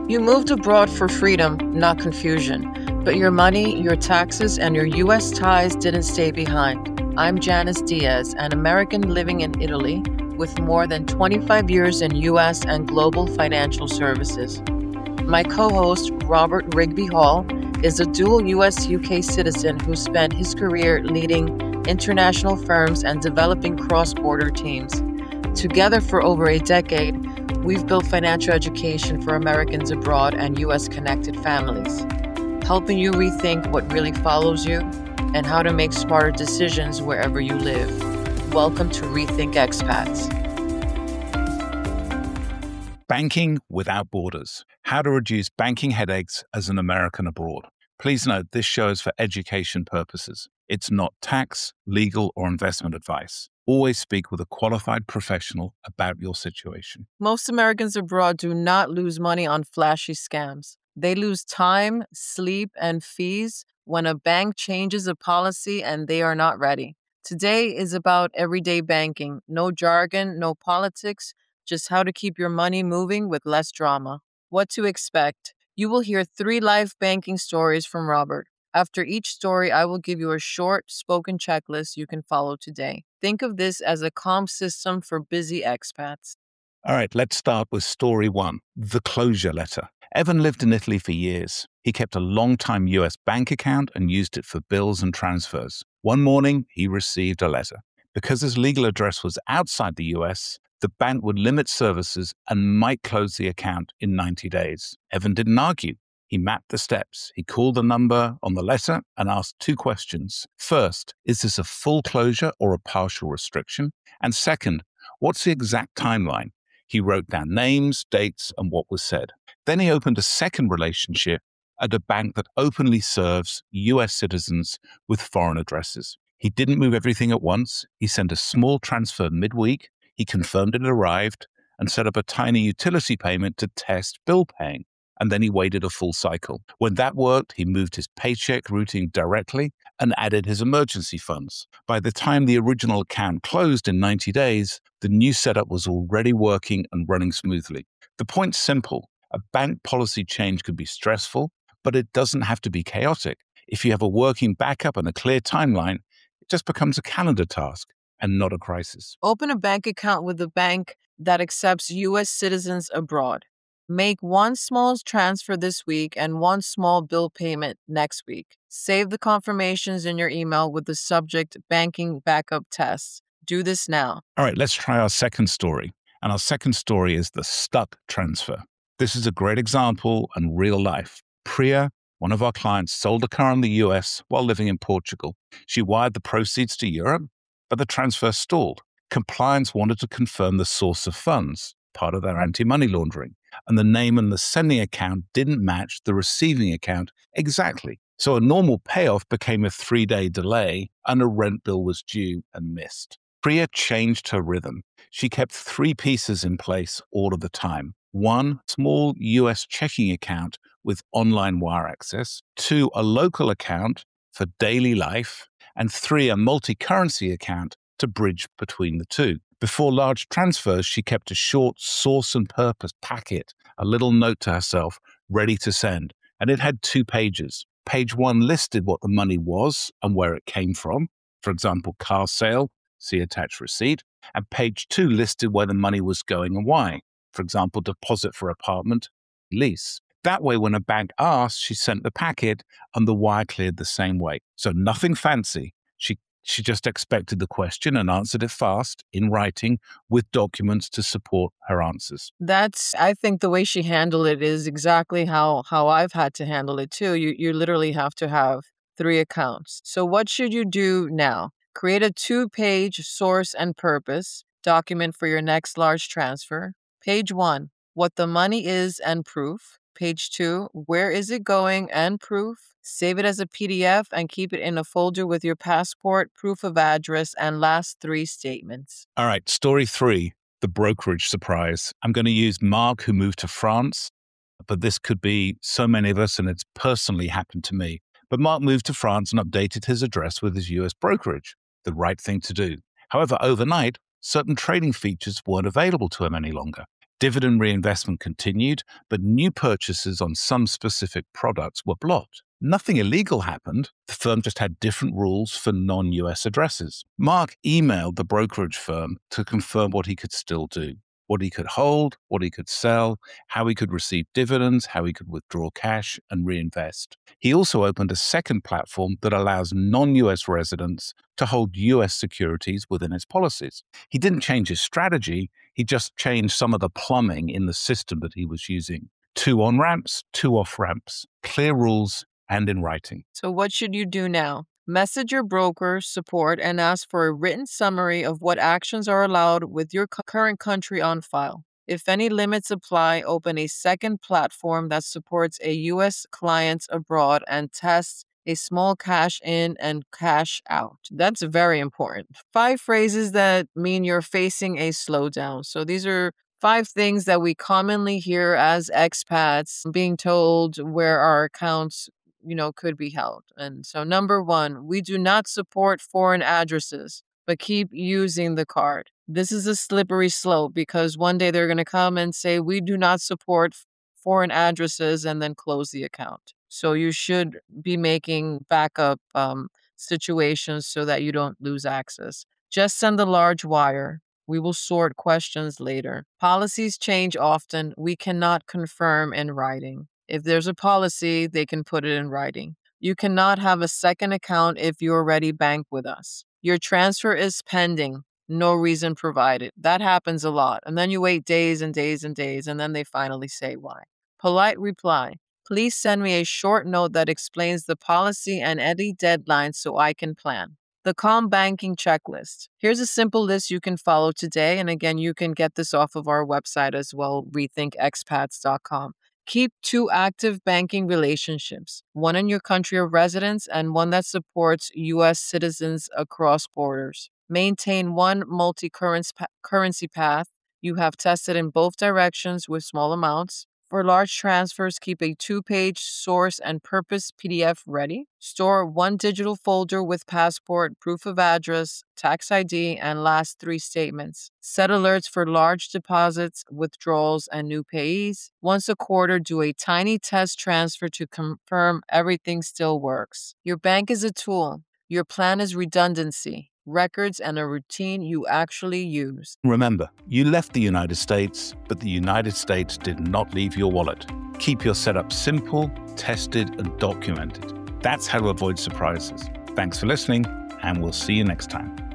You moved abroad for freedom, not confusion. But your money, your taxes, and your U.S. ties didn't stay behind. I'm Janice Diaz, an American living in Italy with more than 25 years in U.S. and global financial services. My co-host, Robert Rigby Hall, is a dual U.S.-UK citizen who spent his career leading international firms and developing cross-border teams. Together for over a decade, we've built financial education for Americans abroad and U.S.-connected families, helping you rethink what really follows you and how to make smarter decisions wherever you live. Welcome to Rethink Expats. Banking without borders. How to reduce banking headaches as an American abroad. Please note this show is for education purposes. It's not tax, legal, or investment advice. Always speak with a qualified professional about your situation. Most Americans abroad do not lose money on flashy scams. They lose time, sleep, and fees when a bank changes a policy and they are not ready. Today is about everyday banking. No jargon, no politics, just how to keep your money moving with less drama. What to expect. You will hear 3 live banking stories from Robert. After each story, I will give you a short, spoken checklist you can follow today. Think of this as a calm system for busy expats. All right, let's start with story 1, the closure letter. Evan lived in Italy for years. He kept a long-time US bank account and used it for bills and transfers. One morning, he received a letter. Because his legal address was outside the US, the bank would limit services and might close the account in 90 days. Evan didn't argue. He mapped the steps. He called the number on the letter and asked 2 questions. First, is this a full closure or a partial restriction? And second, what's the exact timeline? He wrote down names, dates, and what was said. Then he opened a second relationship at a bank that openly serves US citizens with foreign addresses. He didn't move everything at once. He sent a small transfer midweek. He confirmed it arrived and set up a tiny utility payment to test bill paying. And then he waited a full cycle. When that worked, he moved his paycheck routing directly and added his emergency funds. By the time the original account closed in 90 days, the new setup was already working and running smoothly. The point's simple. A bank policy change could be stressful, but it doesn't have to be chaotic. If you have a working backup and a clear timeline, it just becomes a calendar task and not a crisis. Open a bank account with a bank that accepts U.S. citizens abroad. Make 1 small transfer this week and 1 small bill payment next week. Save the confirmations in your email with the subject Banking Backup Tests. Do this now. All right, let's try our second story. And our second story is the stuck transfer. This is a great example and real life. Priya, one of our clients, sold a car in the US while living in Portugal. She wired the proceeds to Europe, but the transfer stalled. Compliance wanted to confirm the source of funds, part of their anti-money laundering, and the name and the sending account didn't match the receiving account exactly. So a normal payoff became a 3-day delay and a rent bill was due and missed. Priya changed her rhythm. She kept 3 pieces in place all of the time. 1, small US checking account with online wire access. 2, a local account for daily life. And 3, a multi-currency account to bridge between the 2. Before large transfers, she kept a short source and purpose packet, a little note to herself, ready to send. And it had 2 pages. Page 1 listed what the money was and where it came from. For example, car sale, see attached receipt. And page 2 listed where the money was going and why. For example, deposit for apartment, lease. That way, when a bank asked, she sent the packet and the wire cleared the same way. So nothing fancy. She just expected the question and answered it fast in writing with documents to support her answers. I think the way she handled it is exactly how I've had to handle it too. You literally have to have 3 accounts. So what should you do now? Create a 2-page source and purpose document for your next large transfer. Page 1, what the money is and proof. Page 2, where is it going and proof. Save it as a PDF and keep it in a folder with your passport, proof of address, and last 3 statements. All right, story 3, the brokerage surprise. I'm going to use Mark, who moved to France, but this could be so many of us, and it's personally happened to me. But Mark moved to France and updated his address with his US brokerage, the right thing to do. However, overnight, certain trading features weren't available to him any longer. Dividend reinvestment continued, but new purchases on some specific products were blocked. Nothing illegal happened. The firm just had different rules for non-US addresses. Mark emailed the brokerage firm to confirm what he could still do, what he could hold, what he could sell, how he could receive dividends, how he could withdraw cash and reinvest. He also opened a second platform that allows non-US residents to hold US securities within its policies. He didn't change his strategy, he just changed some of the plumbing in the system that he was using. 2 on-ramps, 2 off-ramps, clear rules, and in writing. So what should you do now? Message your broker support and ask for a written summary of what actions are allowed with your current country on file. If any limits apply, open a second platform that supports a U.S. client abroad and tests a small cash in and cash out. That's very important. 5 phrases that mean you're facing a slowdown. So these are 5 things that we commonly hear as expats being told where our accounts could be held. And so number 1, we do not support foreign addresses, but keep using the card. This is a slippery slope because one day they're going to come and say, we do not support foreign addresses and then close the account. So you should be making backup situations so that you don't lose access. Just send a large wire. We will sort questions later. Policies change often. We cannot confirm in writing. If there's a policy, they can put it in writing. You cannot have a second account if you already bank with us. Your transfer is pending. No reason provided. That happens a lot. And then you wait days and days and days, and then they finally say why. Polite reply. Please send me a short note that explains the policy and any deadlines so I can plan. The Calm Banking Checklist. Here's a simple list you can follow today. And again, you can get this off of our website as well, rethinkexpats.com. Keep 2 active banking relationships, one in your country of residence and one that supports U.S. citizens across borders. Maintain 1 multi-currency path you have tested in both directions with small amounts. For large transfers, keep a 2-page source and purpose PDF ready. Store 1 digital folder with passport, proof of address, tax ID, and last 3 statements. Set alerts for large deposits, withdrawals, and new payees. Once a quarter, do a tiny test transfer to confirm everything still works. Your bank is a tool. Your plan is redundancy, records, and a routine you actually use. Remember, you left the United States, but the United States did not leave your wallet. Keep your setup simple, tested, and documented. That's how to avoid surprises. Thanks for listening, and we'll see you next time.